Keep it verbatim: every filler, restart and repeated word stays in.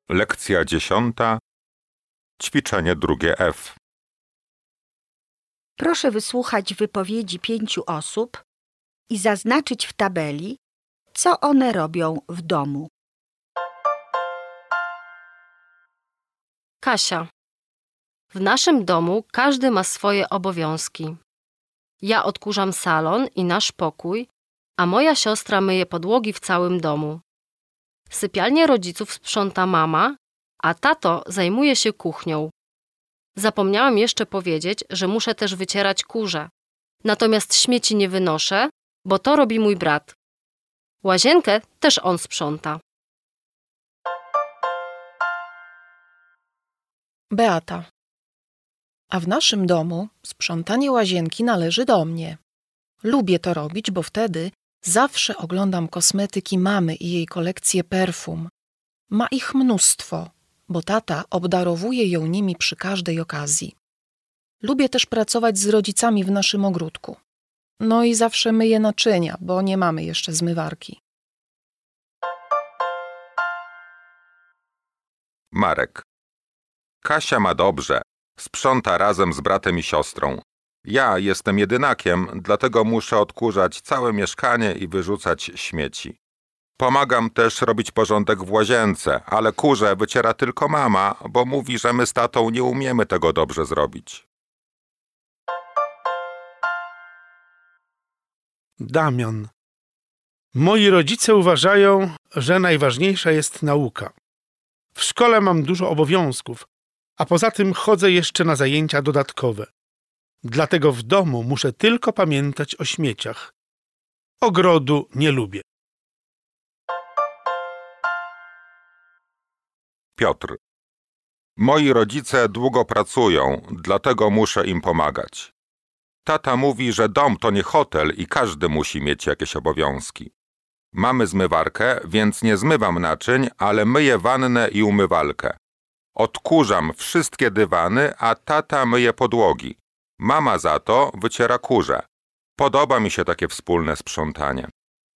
Lekcja dziesiąta. Ćwiczenie drugie F. Proszę wysłuchać wypowiedzi pięciu osób i zaznaczyć w tabeli, co one robią w domu. Kasia. W naszym domu każdy ma swoje obowiązki. Ja odkurzam salon i nasz pokój, a moja siostra myje podłogi w całym domu. Sypialnię rodziców sprząta mama, a tato zajmuje się kuchnią. Zapomniałam jeszcze powiedzieć, że muszę też wycierać kurze. Natomiast śmieci nie wynoszę, bo to robi mój brat. Łazienkę też on sprząta. Beata. A w naszym domu sprzątanie łazienki należy do mnie. Lubię to robić, bo wtedy zawsze oglądam kosmetyki mamy i jej kolekcję perfum. Ma ich mnóstwo, bo tata obdarowuje ją nimi przy każdej okazji. Lubię też pracować z rodzicami w naszym ogródku. No i zawsze myję naczynia, bo nie mamy jeszcze zmywarki. Marek. Kasia ma dobrze. Sprząta razem z bratem i siostrą. Ja jestem jedynakiem, dlatego muszę odkurzać całe mieszkanie i wyrzucać śmieci. Pomagam też robić porządek w łazience, ale kurze wyciera tylko mama, bo mówi, że my z tatą nie umiemy tego dobrze zrobić. Damian. Moi rodzice uważają, że najważniejsza jest nauka. W szkole mam dużo obowiązków, a poza tym chodzę jeszcze na zajęcia dodatkowe. Dlatego w domu muszę tylko pamiętać o śmieciach. Ogrodu nie lubię. Piotr. Moi rodzice długo pracują, dlatego muszę im pomagać. Tata mówi, że dom to nie hotel i każdy musi mieć jakieś obowiązki. Mamy zmywarkę, więc nie zmywam naczyń, ale myję wannę i umywalkę. Odkurzam wszystkie dywany, a tata myje podłogi. Mama za to wyciera kurze. Podoba mi się takie wspólne sprzątanie.